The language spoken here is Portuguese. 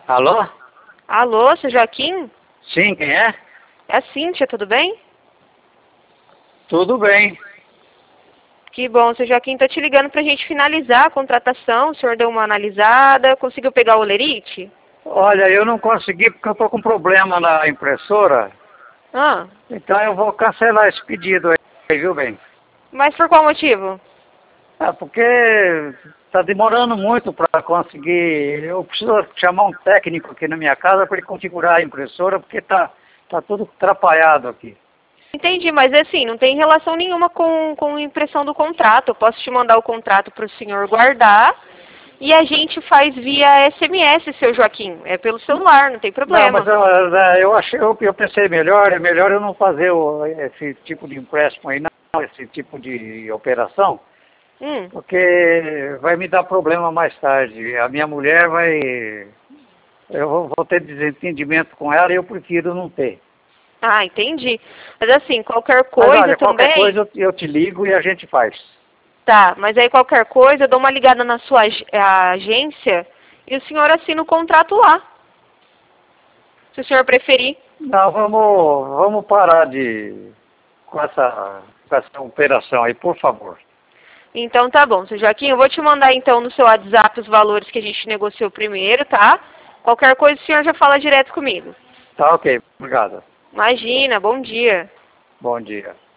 Alô? Alô, seu Joaquim? Sim, quem é? É a Cíntia, tudo bem? Tudo bem. Que bom, seu Joaquim, tô te ligando pra gente finalizar a contratação. O senhor deu uma analisada, conseguiu pegar o olerite? Olha, eu não consegui porque eu tô com problema na impressora. Ah, Então eu vou cancelar esse pedido aí, viu, bem? mas por qual motivo? Porque tá demorando muito para conseguir. Eu preciso chamar um técnico aqui na minha casa para ele configurar a impressora, porque tá tudo atrapalhado aqui. Entendi, mas assim, não tem relação nenhuma com a impressão do contrato. Eu posso te mandar o contrato para o senhor guardar e a gente faz via SMS, seu Joaquim. É pelo celular, não tem Não, mas problema. eu pensei melhor, é melhor eu não fazer esse tipo de empréstimo aí, não, esse tipo de operação. Hum. Porque vai me dar problema mais tarde. A minha mulher vai. Eu vou ter desentendimento com ela e eu prefiro não ter. Ah, entendi. Mas assim, qualquer Mas coisa olha, qualquer também. coisa eu te ligo e a gente faz. Tá, mas aí qualquer coisa, eu dou uma ligada na sua agência e o senhor assina o contrato lá, se o senhor preferir. Não, vamos parar com essa operação aí, por favor. Então tá bom, seu Joaquim, eu vou te mandar então no seu WhatsApp os valores que a gente negociou primeiro, tá? Qualquer coisa o senhor já fala direto comigo. Tá ok, obrigado. Imagina, bom dia. Bom dia.